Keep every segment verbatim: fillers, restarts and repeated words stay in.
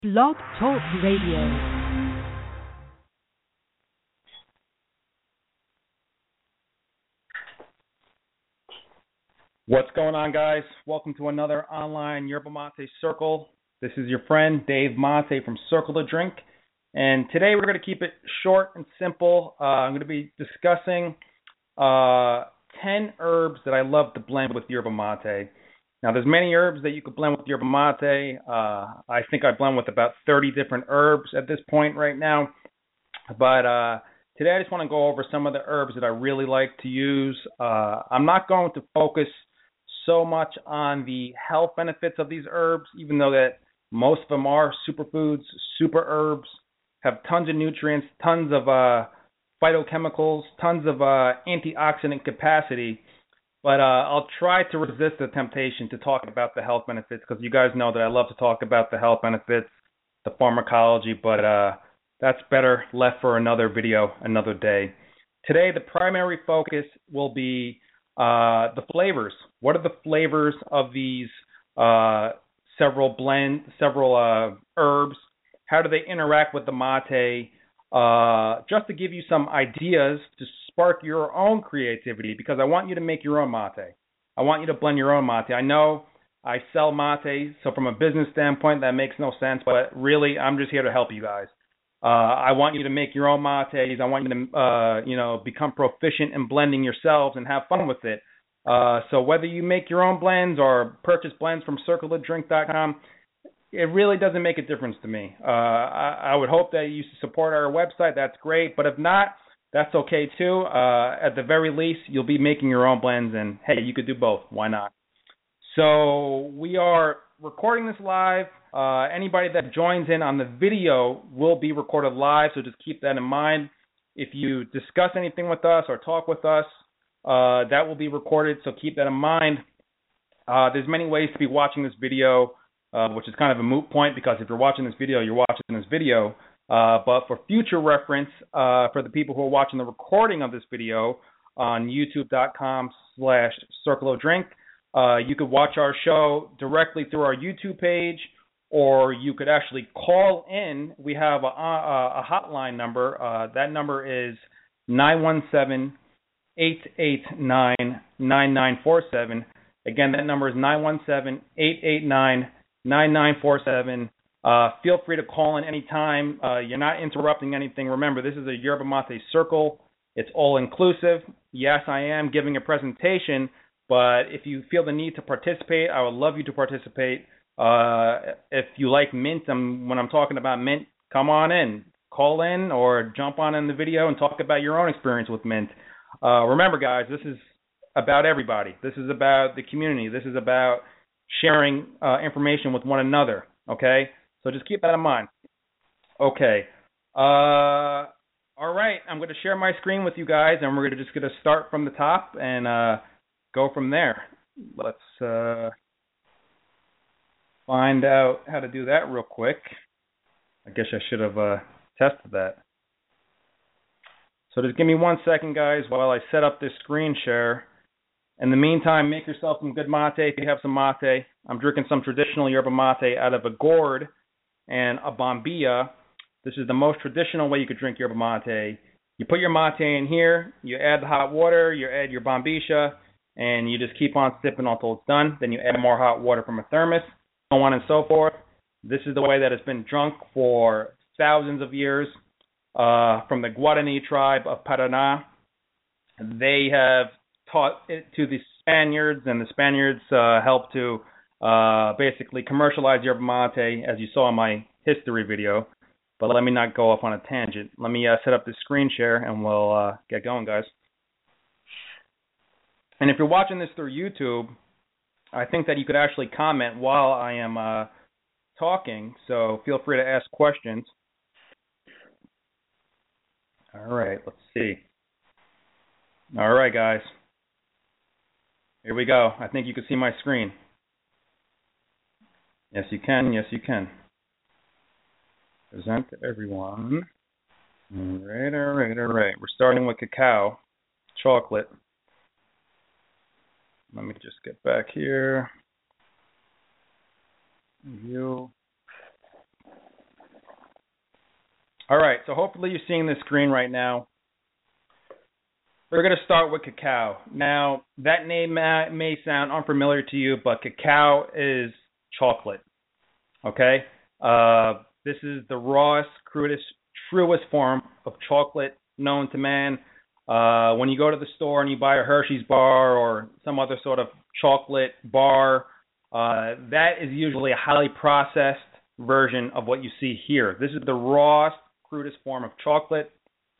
Blog Talk Radio. What's going on, guys? Welcome to another online Yerba Mate Circle. This is your friend Dave Mate from Circle to Drink, and today we're going to keep it short and simple. Uh, I'm going to be discussing uh, ten herbs that I love to blend with Yerba Mate. Now, there's many herbs that you could blend with Yerba Mate. Uh, I think I blend with about thirty different herbs at this point right now. But uh, today I just want to go over some of the herbs that I really like to use. Uh, I'm not going to focus so much on the health benefits of these herbs, even though that most of them are superfoods, super herbs, have tons of nutrients, tons of uh, phytochemicals, tons of uh, antioxidant capacity. But uh, I'll try to resist the temptation to talk about the health benefits, because you guys know that I love to talk about the health benefits, the pharmacology, but uh, that's better left for another video, another day. Today, the primary focus will be uh, the flavors. What are the flavors of these uh, several blend, several uh, herbs? How do they interact with the mate? Uh, just to give you some ideas to spark your own creativity, because I want you to make your own mate. I want you to blend your own mate. I know I sell mate, so from a business standpoint, that makes no sense, but really, I'm just here to help you guys. Uh, I want you to make your own mates. I want you to, uh, you know, become proficient in blending yourselves and have fun with it. Uh, so whether you make your own blends or purchase blends from circle to drink dot com, it really doesn't make a difference to me. Uh, I, I would hope that you support our website. That's great. But if not, that's okay too. Uh, at the very least, you'll be making your own blends. And, hey, you could do both. Why not? So we are recording this live. Uh, anybody that joins in on the video will be recorded live, so just keep that in mind. If you discuss anything with us or talk with us, uh, that will be recorded, so keep that in mind. Uh, there's many ways to be watching this video, uh, which is kind of a moot point, because if you're watching this video, you're watching this video. Uh, but for future reference, uh, for the people who are watching the recording of this video on youtube.com slash circle of drink, uh, you could watch our show directly through our YouTube page, or you could actually call in. We have a, a, a hotline number. Uh, that number is nine one seven, eight eight nine, nine nine four seven. Again, that number is nine one seven, eight eight nine, nine nine four seven. Uh, feel free to call in anytime. Uh, you're not interrupting anything. Remember, this is a Yerba Mate Circle. It's all-inclusive. Yes, I am giving a presentation, but if you feel the need to participate, I would love you to participate. Uh, if you like mint, um, when I'm talking about mint, come on in. Call in or jump on in the video and talk about your own experience with mint. Uh, remember, guys, this is about everybody. This is about the community. This is about sharing uh, information with one another, okay? So just keep that in mind. Okay. Uh, all right, I'm going to share my screen with you guys, and we're gonna just going to start from the top and uh, go from there. Let's uh, find out how to do that real quick. I guess I should have uh, tested that. So just give me one second, guys, while I set up this screen share. In the meantime, make yourself some good mate if you have some mate. I'm drinking some traditional yerba mate out of a gourd and a bombilla. This is the most traditional way you could drink yerba mate. You put your mate in here, you add the hot water, you add your bombilla, and you just keep on sipping until it's done. Then you add more hot water from a thermos, so on and so forth. This is the way that it's been drunk for thousands of years uh, from the Guarani tribe of Paraná. They have taught it to the Spaniards, and the Spaniards uh, helped to uh, basically commercialize yerba mate, as you saw in my history video. But let me not go off on a tangent. Let me uh, set up this screen share, and we'll uh, get going, guys. And if you're watching this through YouTube, I think that you could actually comment while I am uh, talking, so feel free to ask questions. All right, let's see. All right, guys. Here we go. I think you can see my screen. Yes, you can. Yes, you can. Present to everyone. All right, all right, all right. We're starting with cacao, chocolate. Let me just get back here. You. All right, so hopefully you're seeing the screen right now. We're going to start with cacao. Now, that name may, may sound unfamiliar to you, but cacao is chocolate, okay? Uh, this is the rawest, crudest, truest form of chocolate known to man. Uh, when you go to the store and you buy a Hershey's bar or some other sort of chocolate bar, uh, that is usually a highly processed version of what you see here. This is the rawest, crudest form of chocolate.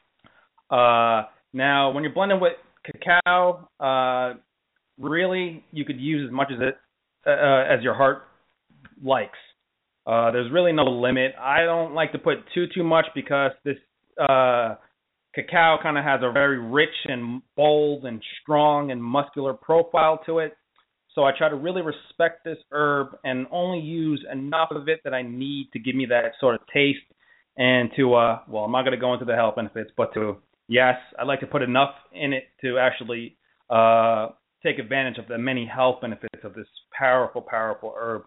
Uh, now, when you're blending with cacao, uh, really you could use as much as it uh, as your heart likes. Uh, there's really no limit. I don't like to put too too much because this uh, cacao kind of has a very rich and bold and strong and muscular profile to it. So I try to really respect this herb and only use enough of it that I need to give me that sort of taste and to, uh, well, I'm not going to go into the health benefits, but to, yes, I like to put enough in it to actually uh, take advantage of the many health benefits of this powerful, powerful herb.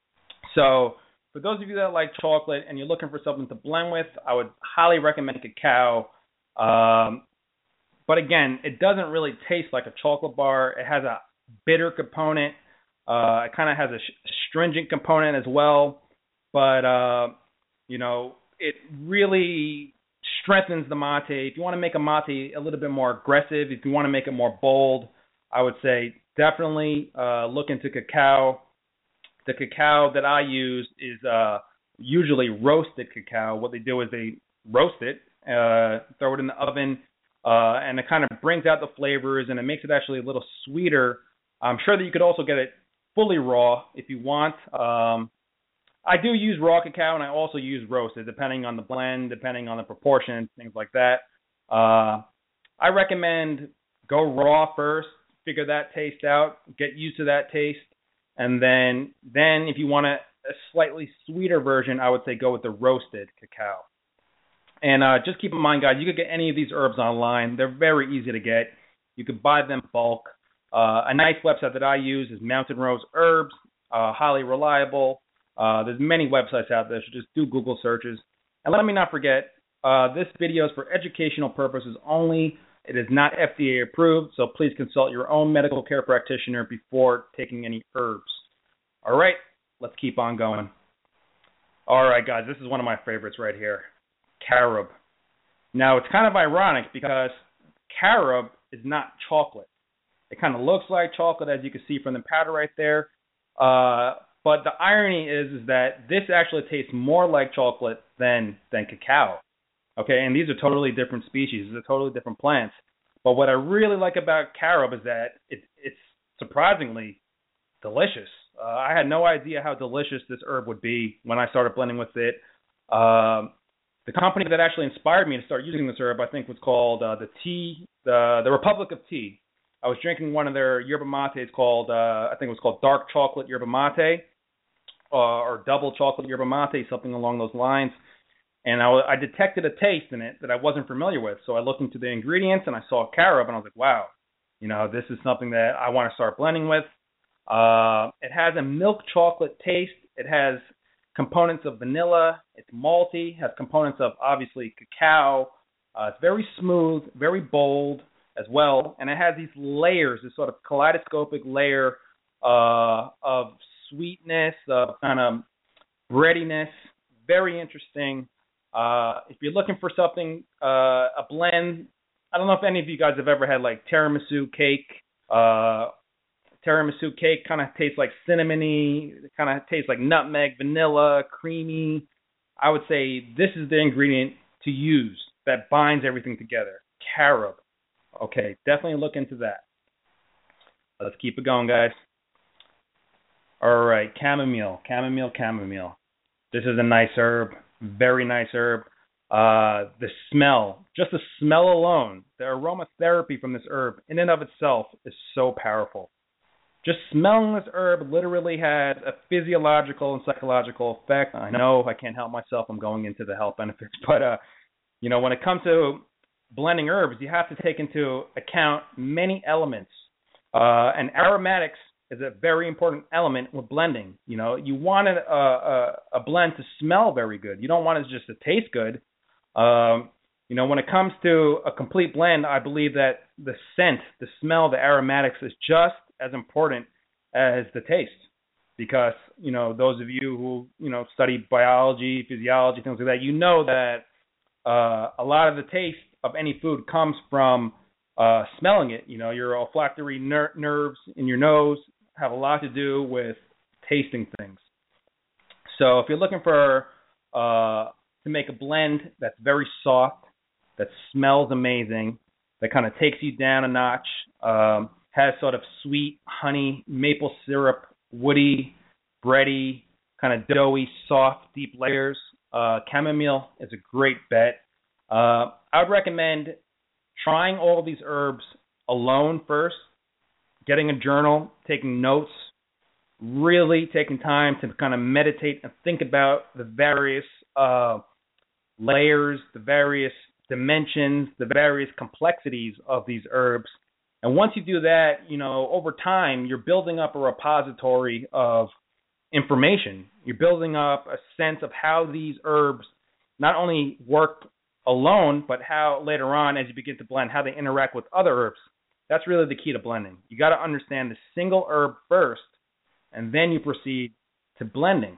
So for those of you that like chocolate and you're looking for something to blend with, I would highly recommend cacao. Um, but again, it doesn't really taste like a chocolate bar. It has a bitter component. Uh, it kind of has a sh- stringent component as well. But, uh, you know, it really strengthens the mate. If you want to make a mate a little bit more aggressive, if you want to make it more bold, I would say definitely uh, look into cacao. The cacao that I use is uh, usually roasted cacao. What they do is they roast it, uh, throw it in the oven, uh, and it kind of brings out the flavors, and it makes it actually a little sweeter. I'm sure that you could also get it fully raw if you want. Um, I do use raw cacao, and I also use roasted, depending on the blend, depending on the proportions, things like that. Uh, I recommend go raw first, figure that taste out, get used to that taste, and then then if you want a, a slightly sweeter version, I would say go with the roasted cacao. And uh, just keep in mind, guys, you could get any of these herbs online. They're very easy to get. You could buy them bulk. Uh, a nice website that I use is Mountain Rose Herbs, uh, highly reliable. Uh, there's many websites out there, so just do Google searches. And let me not forget, uh, this video is for educational purposes only. It is not F D A approved, so please consult your own medical care practitioner before taking any herbs. All right, let's keep on going. All right, guys, this is one of my favorites right here, carob. Now, it's kind of ironic because carob is not chocolate. It kind of looks like chocolate, as you can see from the powder right there. Uh, but the irony is, is that this actually tastes more like chocolate than than cacao. Okay, and these are totally different species. They're totally different plants. But what I really like about carob is that it, it's surprisingly delicious. Uh, I had no idea how delicious this herb would be when I started blending with it. Um, the company that actually inspired me to start using this herb, I think, was called uh, the Tea, the the Republic of Tea. I was drinking one of their yerba mates called, uh, I think it was called Dark Chocolate Yerba Mate, uh, or Double Chocolate Yerba Mate, something along those lines. And I, I detected a taste in it that I wasn't familiar with. So I looked into the ingredients and I saw carob and I was like, wow, you know, this is something that I want to start blending with. Uh, it has a milk chocolate taste. It has components of vanilla. It's malty, has components of obviously cacao. Uh, it's very smooth, very bold as well. And it has these layers, this sort of kaleidoscopic layer uh, of sweetness, of kind of breadiness. Very interesting. Uh, if you're looking for something, uh, a blend, I don't know if any of you guys have ever had like tiramisu cake. Uh, tiramisu cake kind of tastes like cinnamony, kind of tastes like nutmeg, vanilla, creamy. I would say this is the ingredient to use that binds everything together. Carob. Okay, definitely look into that. Let's keep it going, guys. All right, chamomile, chamomile, chamomile. This is a nice herb, very nice herb. Uh, the smell, just the smell alone, the aromatherapy from this herb in and of itself is so powerful. Just smelling this herb literally has a physiological and psychological effect. I know I can't help myself. I'm going into the health benefits. But, uh, you know, when it comes to blending herbs, you have to take into account many elements. Uh, and aromatics is a very important element with blending. You know, you want a, a, a blend to smell very good. You don't want it just to taste good. Um, you know, when it comes to a complete blend, I believe that the scent, the smell, the aromatics is just as important as the taste. Because, you know, those of you who, you know, study biology, physiology, things like that, you know that uh, a lot of the taste of any food comes from uh, smelling it. You know, your olfactory ner- nerves in your nose have a lot to do with tasting things. So if you're looking for uh, to make a blend that's very soft, that smells amazing, that kind of takes you down a notch, um, has sort of sweet honey, maple syrup, woody, bready, kind of doughy, soft, deep layers, uh, chamomile is a great bet. Uh, I would recommend trying all of these herbs alone first, getting a journal, taking notes, really taking time to kind of meditate and think about the various uh, layers, the various dimensions, the various complexities of these herbs. And once you do that, you know, over time, you're building up a repository of information. You're building up a sense of how these herbs not only work alone, but how later on, as you begin to blend, how they interact with other herbs. That's really the key to blending. You got to understand the single herb first, and then you proceed to blending.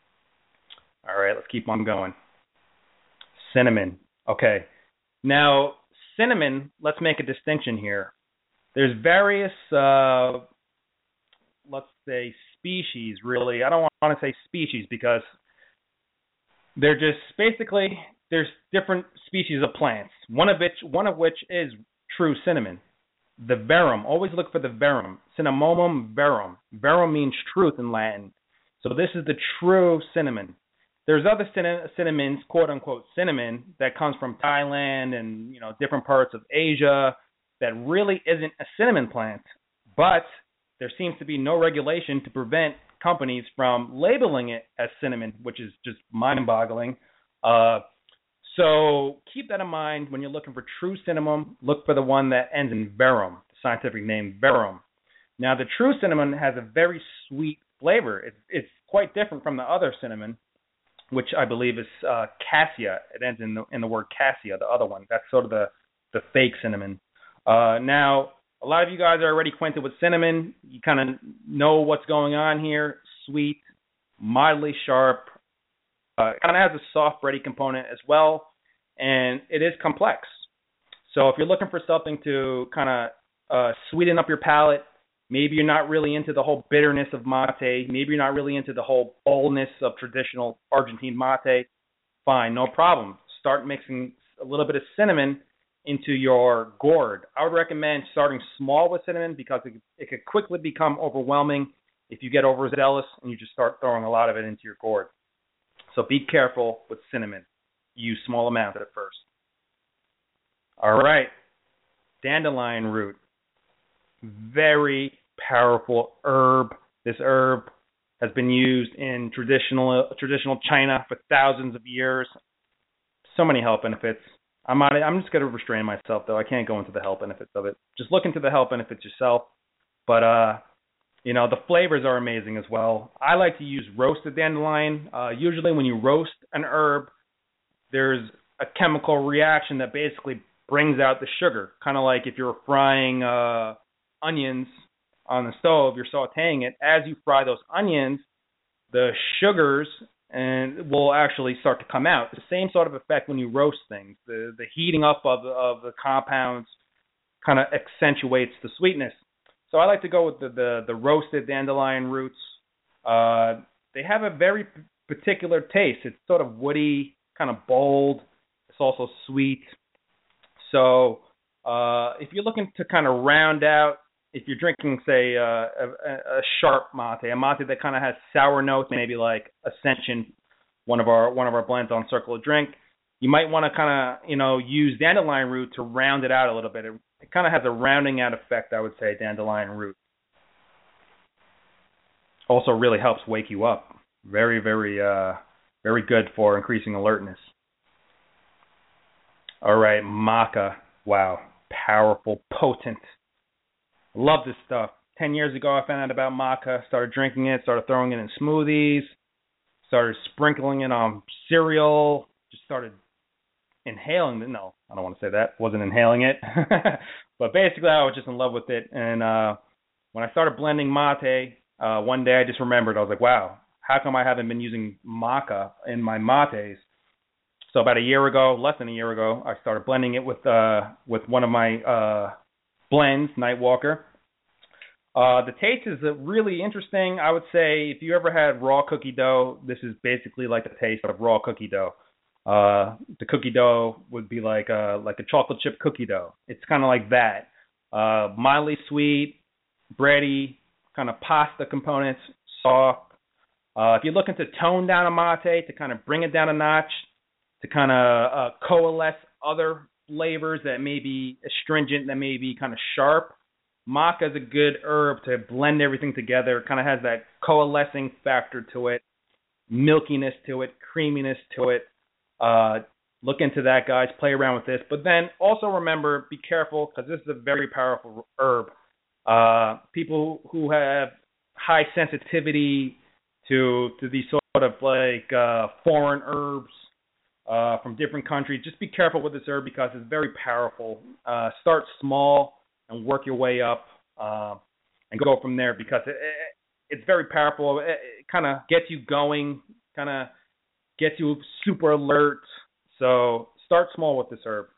All right, let's keep on going. Cinnamon. Okay. Now, cinnamon, let's make a distinction here. There's various, uh, let's say, species, really. I don't want to say species because they're just basically, there's different species of plants, one of which, one of which is true cinnamon. The verum. Always look for the verum. Cinnamomum verum. Verum means truth in Latin. So this is the true cinnamon. There's other cin- cinnamons, quote unquote cinnamon, that comes from Thailand and, you know, different parts of Asia that really isn't a cinnamon plant. But there seems to be no regulation to prevent companies from labeling it as cinnamon, which is just mind-boggling. Uh, So keep that in mind when you're looking for true cinnamon. Look for the one that ends in verum, the scientific name verum. Now, the true cinnamon has a very sweet flavor. It's, it's quite different from the other cinnamon, which I believe is uh, cassia. It ends in the, in the word cassia, the other one. That's sort of the, the fake cinnamon. Uh, now, a lot of you guys are already acquainted with cinnamon. You kind of know what's going on here. Sweet, mildly sharp. Uh, it kind of has a soft bready component as well, and it is complex. So if you're looking for something to kind of uh, sweeten up your palate, maybe you're not really into the whole bitterness of mate, maybe you're not really into the whole boldness of traditional Argentine mate, fine, no problem. Start mixing a little bit of cinnamon into your gourd. I would recommend starting small with cinnamon because it, it could quickly become overwhelming if you get overzealous and you just start throwing a lot of it into your gourd. So be careful with cinnamon. Use small amounts at first. All right. Dandelion root. Very powerful herb. This herb has been used in traditional traditional China for thousands of years. So many health benefits. I'm not, I'm just going to restrain myself, though. I can't go into the health benefits of it. Just look into the health benefits yourself. But, uh, you know, the flavors are amazing as well. I like to use roasted dandelion. Uh, usually when you roast an herb, there's a chemical reaction that basically brings out the sugar. Kind of like if you're frying uh, onions on the stove, you're sauteing it. As you fry those onions, the sugars and will actually start to come out. The same sort of effect when you roast things. The the heating up of the, of the compounds kind of accentuates the sweetness. So I like to go with the, the, the roasted dandelion roots. Uh, they have a very p- particular taste. It's sort of woody, kind of bold. It's also sweet. So uh, if you're looking to kind of round out, if you're drinking, say, uh, a, a sharp mate, a mate that kind of has sour notes, maybe like Ascension, one of our one of our blends on Circle of Drink, you might want to kind of, you know, use dandelion root to round it out a little bit. It, it kind of has a rounding out effect, I would say, dandelion root. Also really helps wake you up. Very, very, uh, very good for increasing alertness. All right, maca. Wow, powerful, potent. Love this stuff. Ten years ago, I found out about maca, started drinking it, started throwing it in smoothies, started sprinkling it on cereal, just started inhaling it. No, I don't want to say that. Wasn't inhaling it. But basically, I was just in love with it. And uh, when I started blending mate, uh, one day I just remembered, I was like, wow, how come I haven't been using maca in my mates? So about a year ago, less than a year ago, I started blending it with uh, with one of my uh, blends, Nightwalker. Uh, the taste is really interesting. I would say if you ever had raw cookie dough, this is basically like the taste of raw cookie dough. Uh, the cookie dough would be like a, like a chocolate chip cookie dough. It's kind of like that. Uh, mildly sweet, bready, kind of pasta components, soft. Uh, if you're looking to tone down a mate, to kind of bring it down a notch, to kind of uh, coalesce other flavors that may be astringent, that may be kind of sharp, maca is a good herb to blend everything together. It kind of has that coalescing factor to it, milkiness to it, creaminess to it. Uh, look into that, guys. Play around with this. But then also remember, be careful, because this is a very powerful herb. Uh, people who have high sensitivity to to these sort of like uh, foreign herbs uh, from different countries, just be careful with this herb because it's very powerful. Uh, start small and work your way up uh, and go from there because it, it, it's very powerful. It, it kind of gets you going, kind of gets you super alert. So start small with this herb.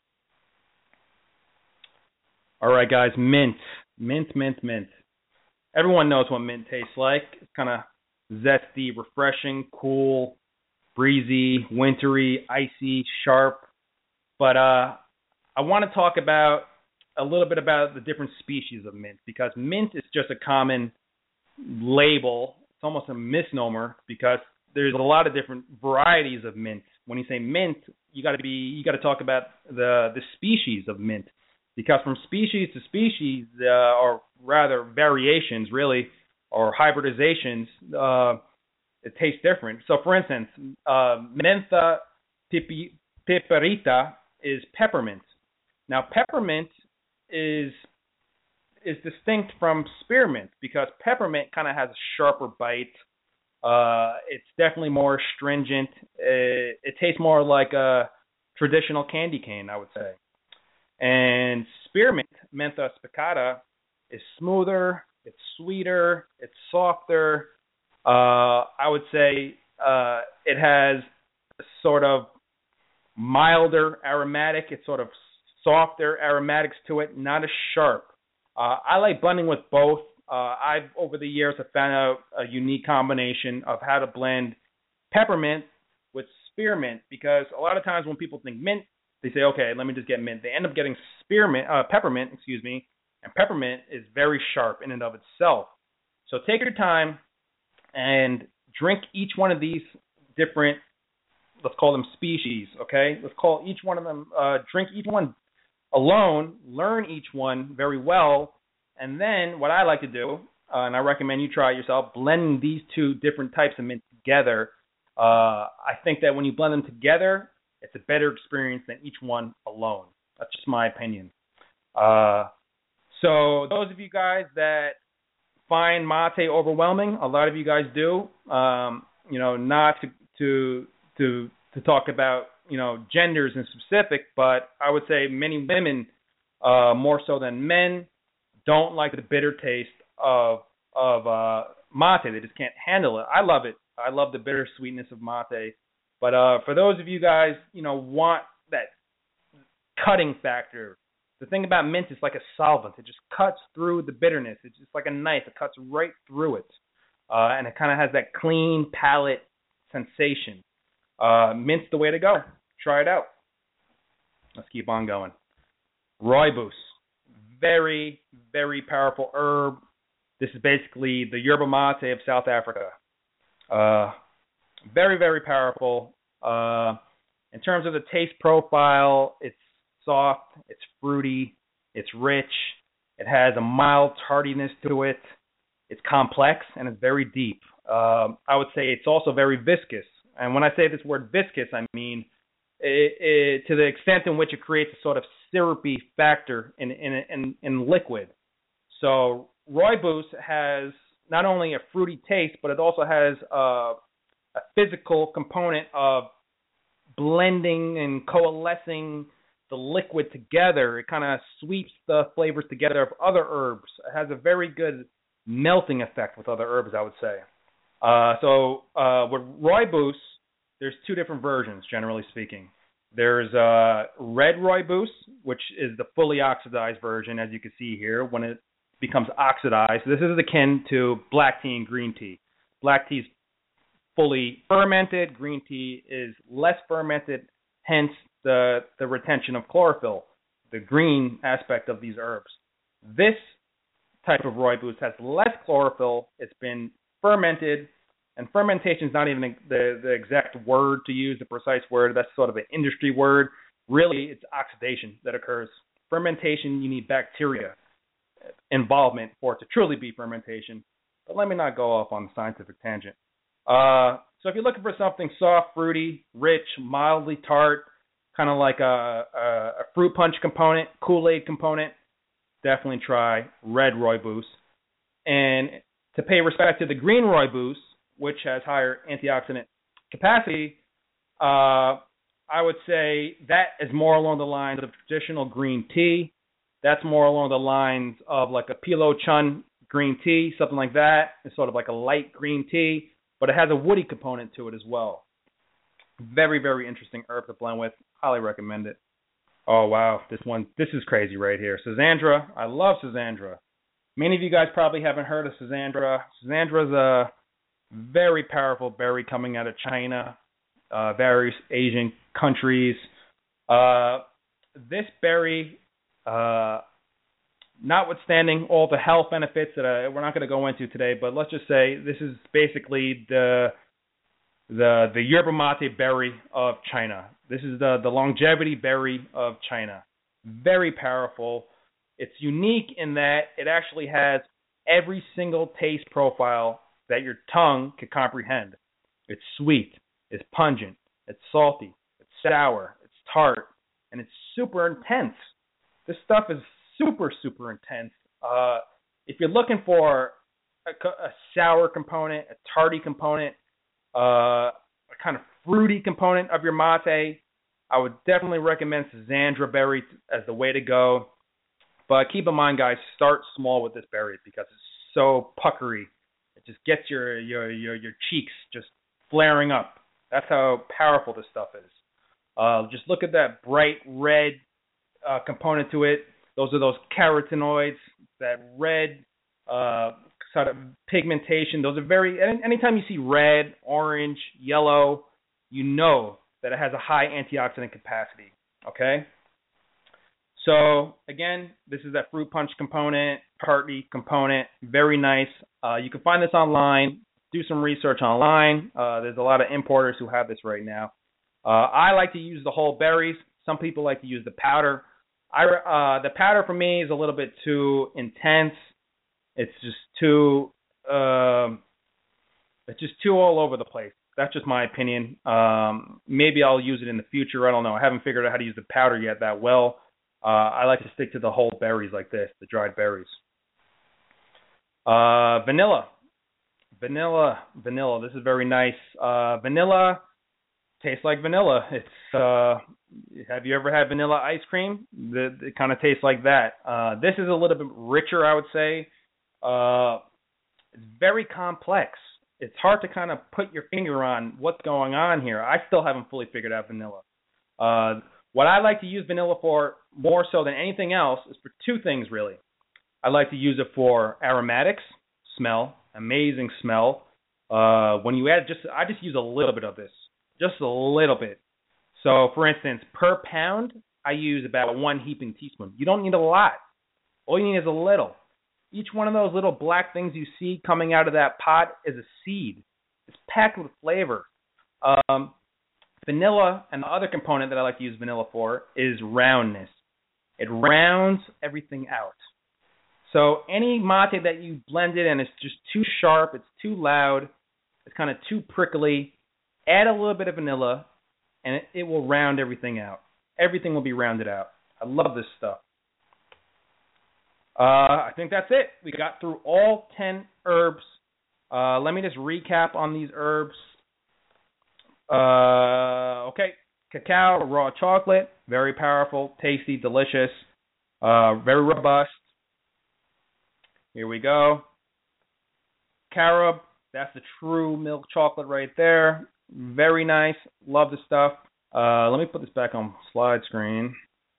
All right, guys, mint. Mint, mint, mint. Everyone knows what mint tastes like. It's kind of zesty, refreshing, cool, breezy, wintry, icy, sharp. But uh, I want to talk about a little bit about the different species of mint because mint is just a common label. It's almost a misnomer because there's a lot of different varieties of mint. When you say mint, you got to be you got to talk about the the species of mint because from species to species, uh, or rather variations, really, or hybridizations, uh, it tastes different. So, for instance, uh, Mentha pipi, piperita is peppermint. Now, peppermint is is distinct from spearmint because peppermint kind of has a sharper bite. Uh, it's definitely more astringent. It, it tastes more like a traditional candy cane, I would say. And spearmint, Mentha spicata, is smoother, it's sweeter, it's softer. Uh, I would say uh, it has a sort of milder aromatic. It's sort of softer aromatics to it, not as sharp. Uh, I like blending with both. Uh, I've, over the years, have found out a unique combination of how to blend peppermint with spearmint because a lot of times when people think mint, they say, okay, let me just get mint. They end up getting spearmint, uh, peppermint, excuse me, and peppermint is very sharp in and of itself. So take your time and drink each one of these different, let's call them species, okay? Let's call each one of them, uh, drink each one alone, learn each one very well, and then what I like to do, uh, and I recommend you try it yourself, blend these two different types of mint together. Uh, I think that when you blend them together, it's a better experience than each one alone. That's just my opinion. Uh, so those of you guys that find mate overwhelming, a lot of you guys do, um, you know, not to, to to to talk about, you know, genders in specific, but I would say many women, uh, more so than men, don't like the bitter taste of of uh, mate. They just can't handle it. I love it. I love the bitter sweetness of mate. But uh, for those of you guys, you know, want that cutting factor, the thing about mint is like a solvent. It just cuts through the bitterness. It's just like a knife. It cuts right through it. Uh, and it kind of has that clean palate sensation. Uh, mint's the way to go. Try it out. Let's keep on going. Rooibos. Very, very powerful herb. This is basically the yerba mate of South Africa. Uh, very, very powerful. Uh, in terms of the taste profile, it's soft, it's fruity, it's rich, it has a mild tardiness to it, it's complex, and it's very deep. Um, I would say it's also very viscous. And when I say this word viscous, I mean it, it, to the extent in which it creates a sort of syrupy factor in in in, in liquid. So rooibos has not only a fruity taste, but it also has a, a physical component of blending and coalescing the liquid together. It kind of sweeps the flavors together of other herbs. It has a very good melting effect with other herbs, I would say. Uh, so uh, with rooibos, there's two different versions, generally speaking. There's uh, red rooibos, which is the fully oxidized version, as you can see here, when it becomes oxidized. This is akin to black tea and green tea. Black tea is fully fermented. Green tea is less fermented, hence the, the retention of chlorophyll, the green aspect of these herbs. This type of rooibos has less chlorophyll. It's been fermented, and fermentation is not even the, the exact word to use, the precise word. That's sort of an industry word. Really, it's oxidation that occurs. Fermentation, you need bacteria involvement for it to truly be fermentation. But let me not go off on a scientific tangent. Uh, so if you're looking for something soft, fruity, rich, mildly tart, kind of like a, a, a fruit punch component, Kool-Aid component, definitely try red rooibos. And to pay respect to the green rooibos, which has higher antioxidant capacity, uh, I would say that is more along the lines of traditional green tea. That's more along the lines of like a Pilo Chun green tea, something like that. It's sort of like a light green tea, but it has a woody component to it as well. Very, very interesting herb to blend with. Highly recommend it. Oh, wow. This one, this is crazy right here. Schisandra. I love Schisandra. Many of you guys probably haven't heard of Schisandra. Schisandra is a very powerful berry coming out of China, uh, various Asian countries. Uh, this berry, uh, notwithstanding all the health benefits that I, we're not going to go into today, but let's just say this is basically the the the yerba mate berry of China. This is the, the longevity berry of China. Very powerful. It's unique in that it actually has every single taste profile that your tongue can comprehend. It's sweet, it's pungent, it's salty, it's sour, it's tart, and it's super intense. This stuff is super, super intense. Uh, if you're looking for a, a sour component, a tarty component, uh, a kind of fruity component of your mate, I would definitely recommend Schisandra berry as the way to go. But keep in mind, guys, start small with this berry because it's so puckery. It just gets your your your, your cheeks just flaring up. That's how powerful this stuff is. Uh, just look at that bright red uh, component to it. Those are those carotenoids, that red uh, sort of pigmentation. Those are very, anytime you see red, orange, yellow, you know that it has a high antioxidant capacity, okay? So, again, this is that fruit punch component, party component, very nice. Uh, you can find this online. Do some research online. Uh, there's a lot of importers who have this right now. Uh, I like to use the whole berries. Some people like to use the powder. I, uh, the powder for me is a little bit too intense. It's just too, um, it's just too all over the place. That's just my opinion. Um, maybe I'll use it in the future. I don't know. I haven't figured out how to use the powder yet that well. Uh, I like to stick to the whole berries like this, the dried berries. Uh, vanilla. Vanilla. Vanilla. This is very nice. Uh, vanilla tastes like vanilla. It's uh, have you ever had vanilla ice cream? The, it kind of tastes like that. Uh, this is a little bit richer, I would say. Uh, it's very complex. It's hard to kind of put your finger on what's going on here. I still haven't fully figured out vanilla. Uh, what I like to use vanilla for more so than anything else is for two things, really. I like to use it for aromatics, smell, amazing smell. Uh, when you add just, I just use a little bit of this, just a little bit. So, for instance, per pound, I use about one heaping teaspoon. You don't need a lot. All you need is a little. Each one of those little black things you see coming out of that pot is a seed. It's packed with flavor. Um, vanilla, and the other component that I like to use vanilla for, is roundness. It rounds everything out. So any mate that you blend it and it's just too sharp, it's too loud, it's kind of too prickly, add a little bit of vanilla, and it, it will round everything out. Everything will be rounded out. I love this stuff. Uh, I think that's it. We got through all ten herbs. Uh, let me just recap on these herbs. Uh, okay, Cacao, raw chocolate, very powerful, tasty, delicious, uh, very robust. Here we go. Carob, that's the true milk chocolate right there. Very nice. Love the stuff. Uh, let me put this back on slide screen.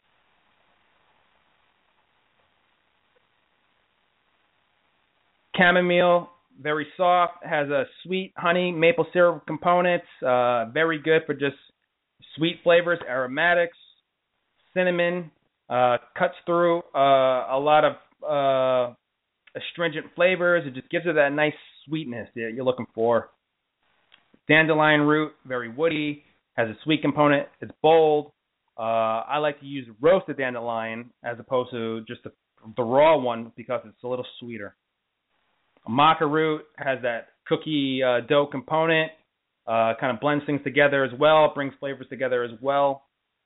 Chamomile, very soft, has a sweet honey maple syrup components. Uh, very good for just sweet flavors, aromatics. Cinnamon uh, cuts through uh, a lot of uh, astringent flavors. It just gives it that nice sweetness that you're looking for. Dandelion root, very woody, has a sweet component. It's bold. Uh, I like to use roasted dandelion as opposed to just the, the raw one because it's a little sweeter. Maca root has that cookie uh, dough component, uh, kind of blends things together as well, brings flavors together as well.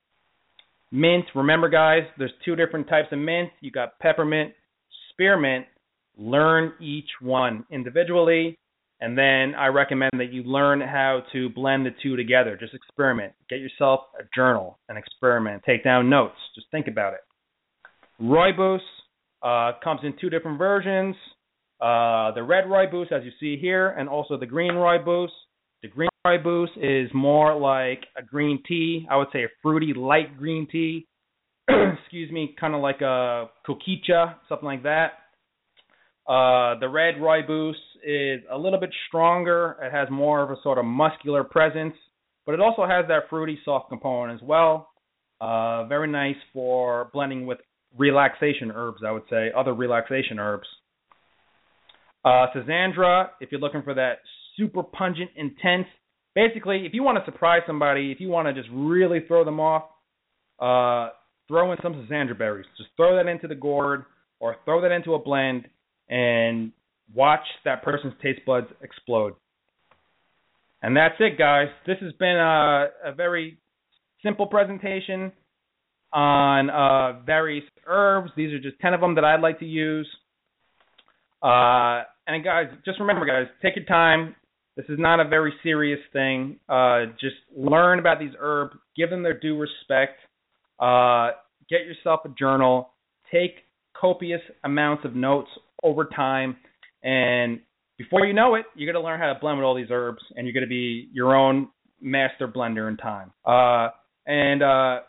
Mint, remember guys, there's two different types of mint. You got peppermint, spearmint. Learn each one individually, and then I recommend that you learn how to blend the two together. Just experiment. Get yourself a journal and experiment. Take down notes. Just think about it. Rooibos uh, comes in two different versions. Uh, the red rooibos, as you see here, and also the green rooibos. The green rooibos is more like a green tea. I would say a fruity, light green tea. Excuse me, kind of like a kokicha, something like that. Uh, the red rooibos is a little bit stronger. It has more of a sort of muscular presence, but it also has that fruity, soft component as well. Uh, very nice for blending with relaxation herbs, I would say, other relaxation herbs. Uh, Schisandra, if you're looking for that super pungent, intense, basically, if you want to surprise somebody, if you want to just really throw them off, uh, throw in some Schisandra berries. Just throw that into the gourd or throw that into a blend and watch that person's taste buds explode. And that's it, guys. This has been a, a very simple presentation on uh, various herbs. These are just ten of them that I'd like to use. Uh, and guys, just remember, guys, take your time. This is not a very serious thing. Uh, just learn about these herbs. Give them their due respect. Uh, get yourself a journal. Take copious amounts of notes over time. And before you know it, you're going to learn how to blend with all these herbs, and you're going to be your own master blender in time. Uh, and uh,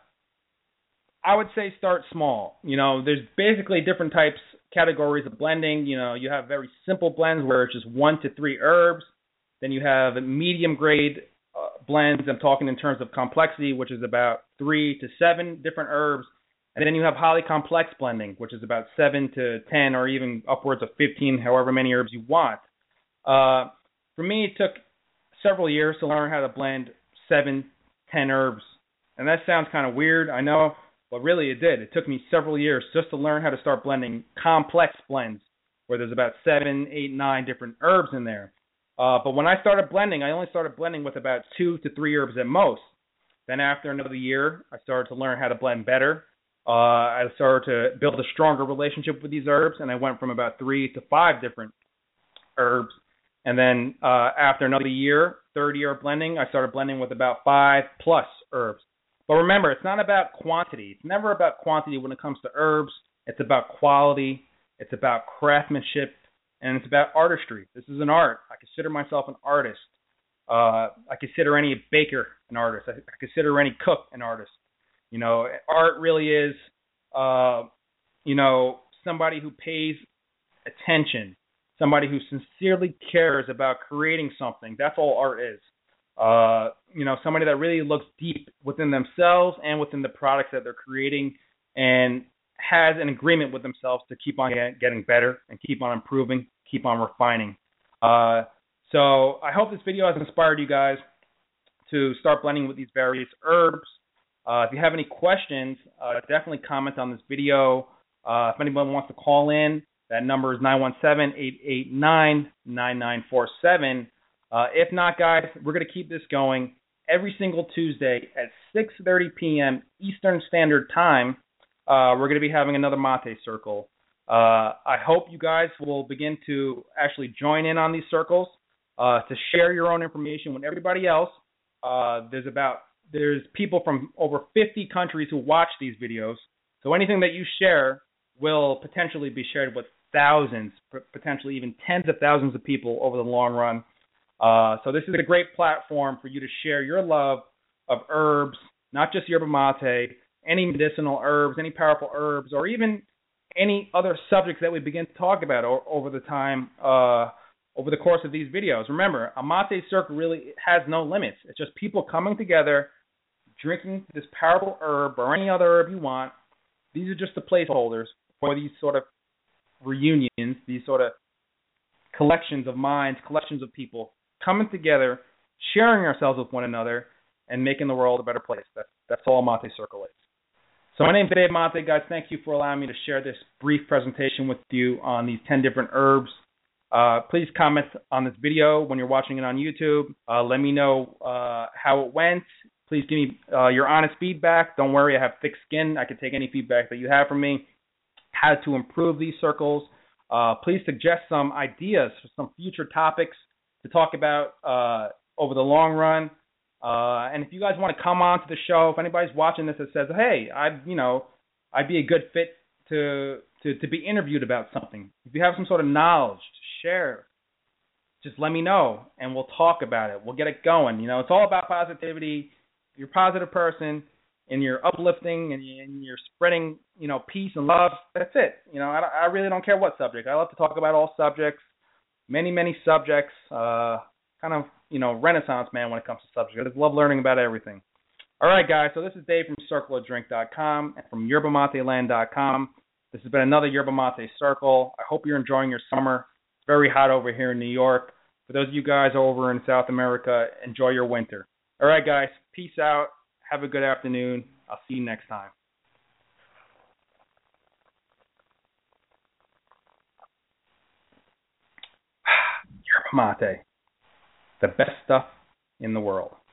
I would say start small. You know, there's basically different types, categories of blending. You know, you have very simple blends where it's just one to three herbs. Then you have medium grade uh, blends. I'm talking in terms of complexity, which is about three to seven different herbs. And then you have highly complex blending, which is about seven to ten or even upwards of fifteen, however many herbs you want. Uh, for me, it took several years to learn how to blend seven, ten herbs. And that sounds kind of weird, I know, but really it did. It took me several years just to learn how to start blending complex blends where there's about seven, eight, nine different herbs in there. Uh, but when I started blending, I only started blending with about two to three herbs at most. Then after another year, I started to learn how to blend better. Uh, I started to build a stronger relationship with these herbs, and I went from about three to five different herbs. And then uh, after another year, third year of blending, I started blending with about five plus herbs. But remember, it's not about quantity. It's never about quantity when it comes to herbs. It's about quality. It's about craftsmanship. And it's about artistry. This is an art. I consider myself an artist. Uh, I consider any baker an artist. I, I consider any cook an artist. You know, art really is, uh, you know, somebody who pays attention, somebody who sincerely cares about creating something. That's all art is. Uh, you know, somebody that really looks deep within themselves and within the products that they're creating and has an agreement with themselves to keep on getting better and keep on improving, keep on refining. Uh, so I hope this video has inspired you guys to start blending with these various herbs. Uh, if you have any questions, uh, definitely comment on this video. Uh, if anyone wants to call in, that number is nine one seven, eight eight nine, nine nine four seven. Uh, if not, guys, we're going to keep this going every single Tuesday at six thirty p.m. Eastern Standard Time. Uh, we're going to be having another Mate Circle. Uh, I hope you guys will begin to actually join in on these circles, uh, to share your own information with everybody else. Uh, there's about there's people from over fifty countries who watch these videos. So anything that you share will potentially be shared with thousands, potentially even tens of thousands of people over the long run. Uh, so this is a great platform for you to share your love of herbs, not just yerba mate, any medicinal herbs, any powerful herbs, or even any other subjects that we begin to talk about o- over the time, uh, over the course of these videos. Remember, a mate circle really has no limits. It's just people coming together, drinking this powerful herb or any other herb you want. These are just the placeholders for these sort of reunions, these sort of collections of minds, collections of people coming together, sharing ourselves with one another, and making the world a better place. That's, that's all Mate Circle is. So my name is Dave Mate. Guys, thank you for allowing me to share this brief presentation with you on these ten different herbs. Uh, please comment on this video when you're watching it on YouTube. Uh, let me know uh, how it went. Please give me uh, your honest feedback. Don't worry, I have thick skin. I can take any feedback that you have from me. How to improve these circles. Uh, please suggest some ideas for some future topics to talk about uh, over the long run. Uh, and if you guys want to come on to the show, if anybody's watching this that says, hey, I'd, you know, I'd be a good fit to, to, to be interviewed about something. If you have some sort of knowledge to share, just let me know and we'll talk about it. We'll get it going. You know, it's all about positivity. If you're a positive person and you're uplifting and you're spreading, you know, peace and love, that's it. You know, I, I really don't care what subject. I love to talk about all subjects, many, many subjects, uh, kind of, you know, Renaissance man when it comes to subjects. I just love learning about everything. All right, guys, so this is Dave from circle a drink dot com and from yerba mate land dot com. This has been another Yerba Mate Circle. I hope you're enjoying your summer. It's very hot over here in New York. For those of you guys over in South America, enjoy your winter. All right, guys, peace out. Have a good afternoon. I'll see you next time. Yerba mate, the best stuff in the world.